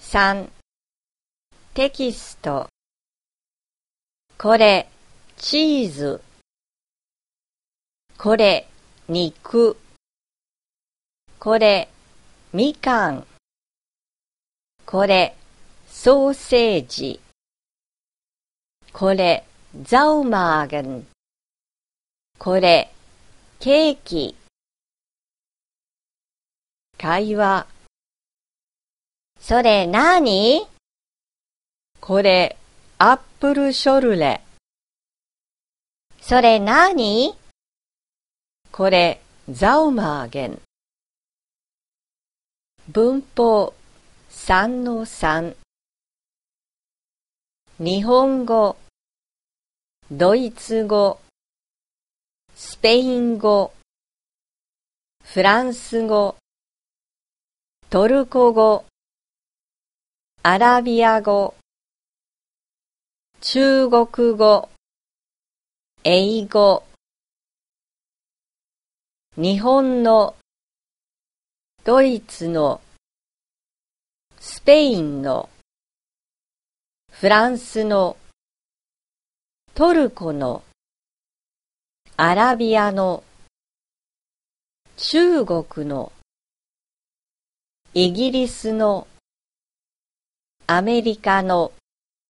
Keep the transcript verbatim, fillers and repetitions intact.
さん. テキスト。これ、チーズ。これ、肉。これ、みかん。これ、ソーセージ。これ、ザウマーゲン。これ、ケーキ。会話。それなに？これ、アップルショルレ。それなに？これ、ザウマーゲン。文法 さんのさん。日本語、ドイツ語、スペイン語、フランス語、トルコ語、アラビア語、中国語、英語。日本の、ドイツの、スペインの、フランスの、トルコの、アラビアの、中国の、イギリスの、アメリカの、